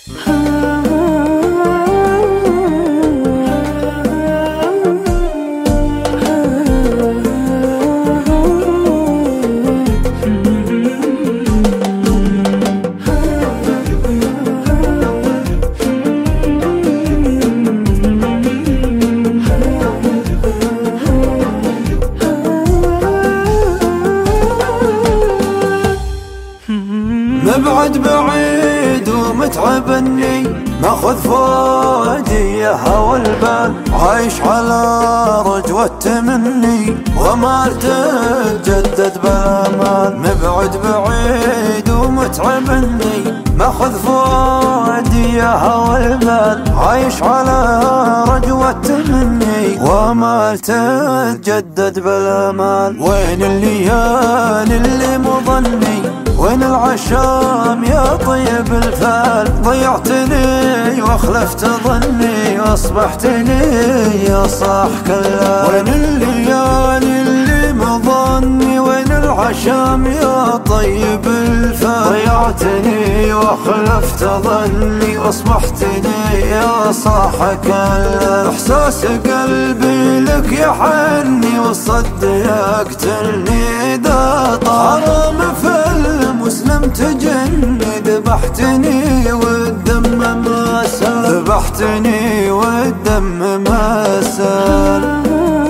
مبعد بعيد ومتعب اني ماخذ فؤادي يا هوى البال، عايش على رجوة تمني وما ارتجدد بالامال. مبعد بعيد ومتعب اني ماخذ فؤادي يا هوى البال، عايش على رجوة تمني وما ارتجدد بالامال. وين الليالي اللي مضني، وين العشام يا طيب الفال، ضيعتني واخلفت ظني واصبحتني يا صاح كلال. وين الليالي اللي مظني، وين العشام يا طيب الفال، ضيعتني واخلفت ظني واصبحتني يا صاح كلال. احساس قلبي لك يحني والصد يقتلني اذا طال، حرام في المسلم تجني، ذبحتني والدم ما سال، ذبحتني والدم ما سال.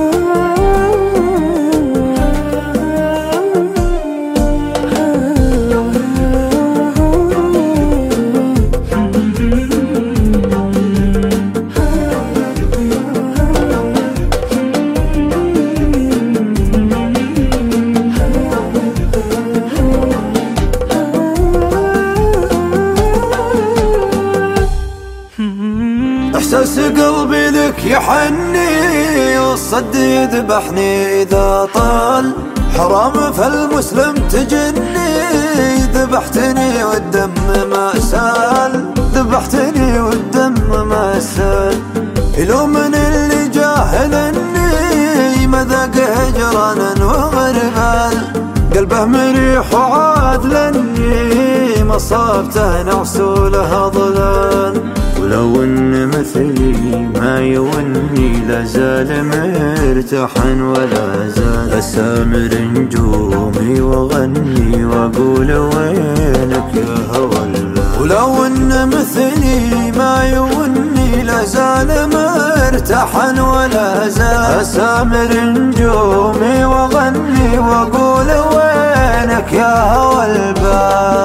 احساس قلبي لك يحني والصد يذبحني اذا طال، حرام فالمسلم تجني، ذبحتني والدم ما سال، ذبحتني والدم ما سال. لو من اللي جاهلني مذاق هجرانا وغربال، قلبه مريح وعاد لني مصابته نعس له ضلال. ولو ان مثلي ما يوني لازال مرتاحا ولا زال اسامر نجومي واغني واقول وينك يا هوى البال. ولو ان مثلي ما يوني لازال مرتاحا ولا زال اسامر نجومي واغني واقول وينك يا هوى البال.